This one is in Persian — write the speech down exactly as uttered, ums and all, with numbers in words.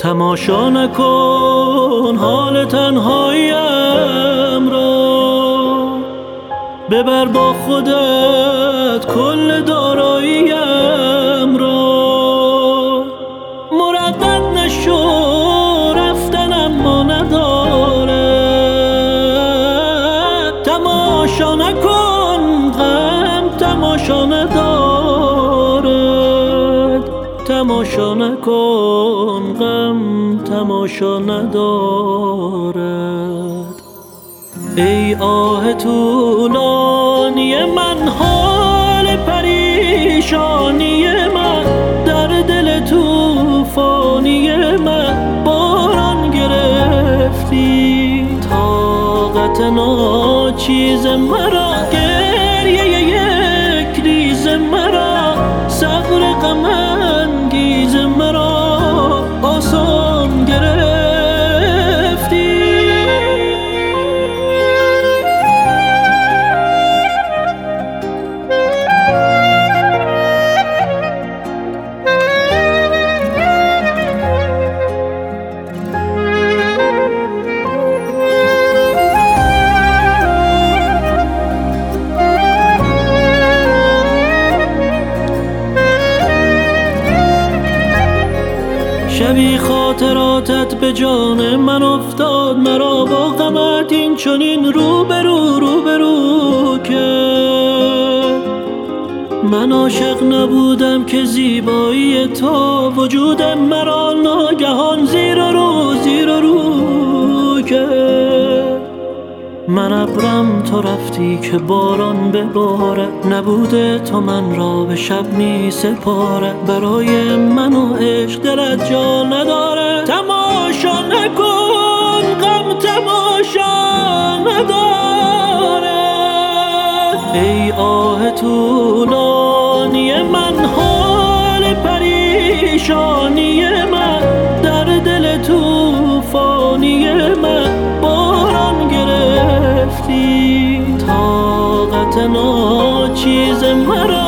تماشا نکن حال تنهاییم را، ببر با خودت کل داراییم را. مردد نشو رفتن اما ندارد، تماشا نکن غم تماشا ندارد، تماشا نکن غم تماشا ندارد. ای آه طولانی من، حال پریشانی من، در دل طوفانی من باران گرفتی. طاقت ناچیز مرا، گریه یک ریز مرا، صبر غم انگیز مرا آسان گرفتی. شبی خاطراتت به جان من افتاد، مرا با غمت این چنین رو به رو رو به رو که من عاشق نبودم که زیبایی تو وجودم مرا ناگهان زیر و رو زیر و رو که من ابرم تو رفتی که باران ببارد، نبوده تو من را به شب می سپارد. برای من و عشق دلت جا نداره، تماشا نکن غم تماشا نداره. ای آه طولانی من، حال پریشانی من، در دل طوفانی من باران گرفتی. طاقت ناچیز مرا